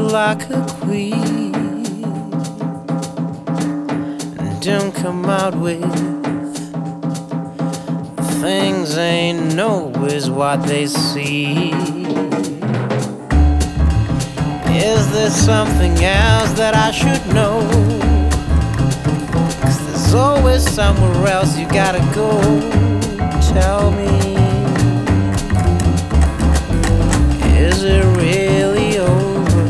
you like a queen, and don't come out with things ain't always what they seem. Is there something else that I should know? 'Cause there's always somewhere else you gotta go. Tell me, is it really over?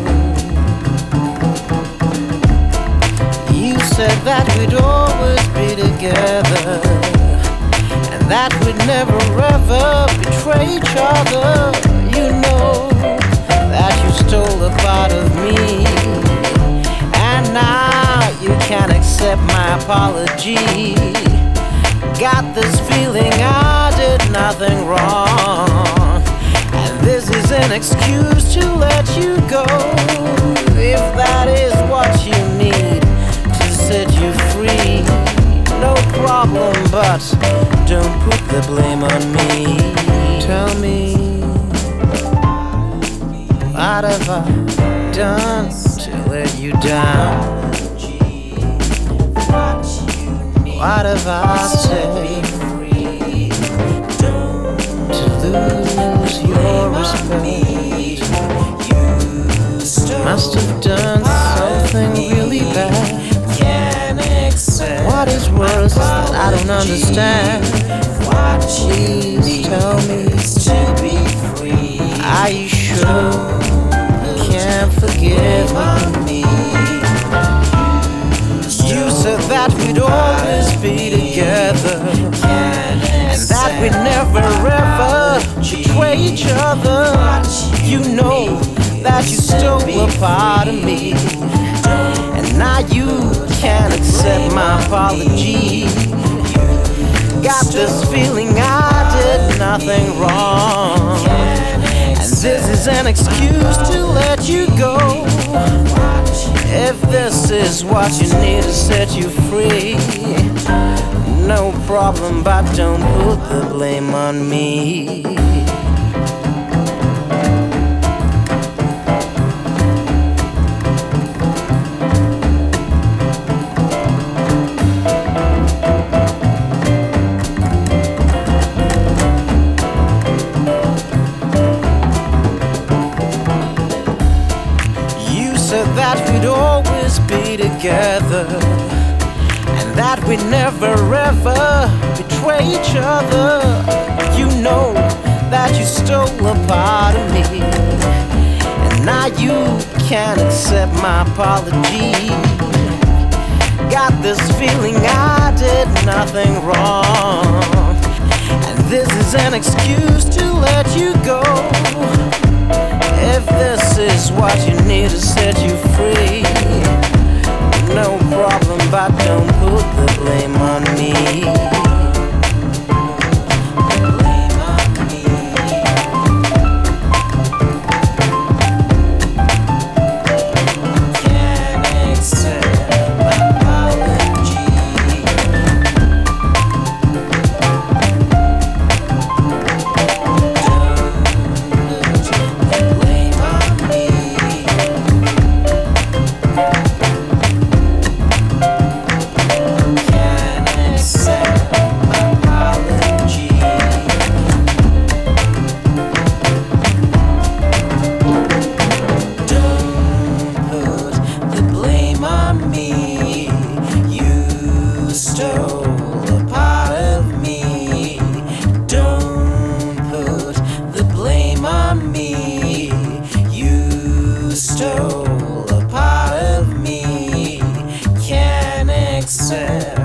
You said that we'd always be together, and that we'd never ever betray each other. You know that you stole a part of me, and now you can't accept my apology. Got this feeling I did nothing wrong, and this is an excuse to let you go. If that is what you need to set you free, no problem, but don't put the blame on me. Tell me, what have I done to let you down? What have I said to lose your respect? Must have done something really bad. What is worse that I don't understand? Please tell me, are you sure you can't forgive me? You said that we'd always be together, and that we'd never ever betray each other. You know that you stole a part of me, and now you can't accept my apology. Got this feeling I did nothing wrong, and this is an excuse to let you go. If this is what you need to set you free, no problem, but don't put the blame on me. That we'd always be together, and that we'd never ever betray each other. You know that you stole a part of me, and now you can't accept my apology. Got this feeling I did nothing wrong, and this is an excuse to let you go. If this is what you need to set you free, no problem, but don't put the blame on me. Stole a part of me, can't accept